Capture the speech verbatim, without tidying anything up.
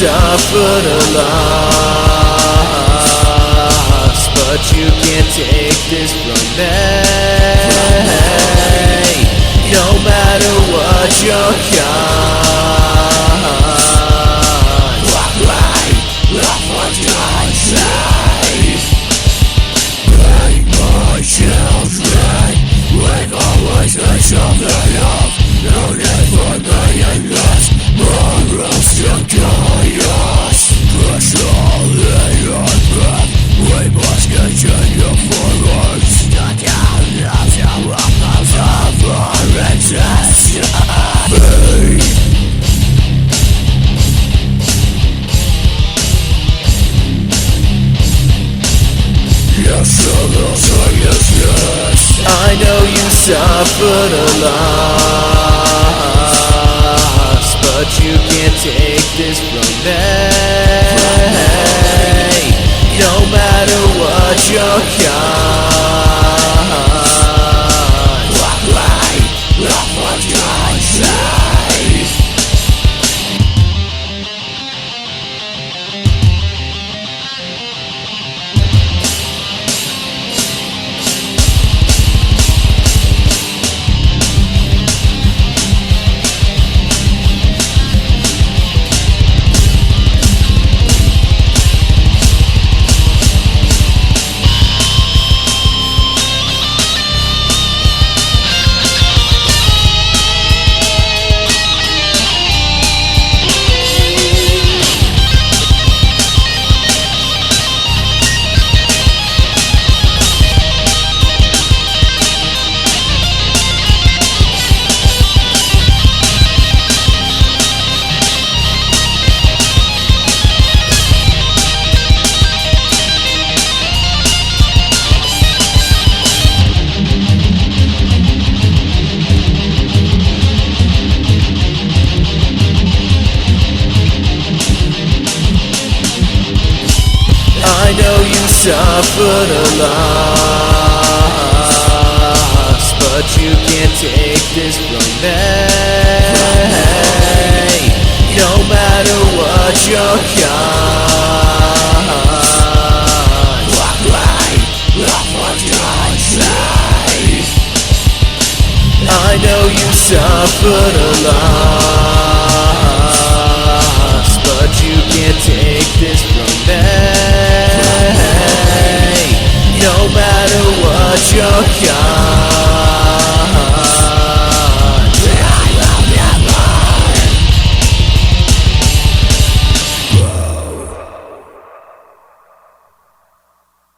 suffered a loss, but you can't take this from me. No matter what your cause, walk right, love what you say. Break my children with always a something of no need for millions. Morals to guide us, push all in your path. We must continue forward. Stuck out of the walls of our existence. Yes, I know you suffered a loss, but you can't take this from me. No matter what your cause, walk right, love what you say. I know you suffered a loss, but you can't take this from me. No matter what your cause, walk right, love what you say. I know you suffered a loss, but you can't take this from me. No matter what your cause.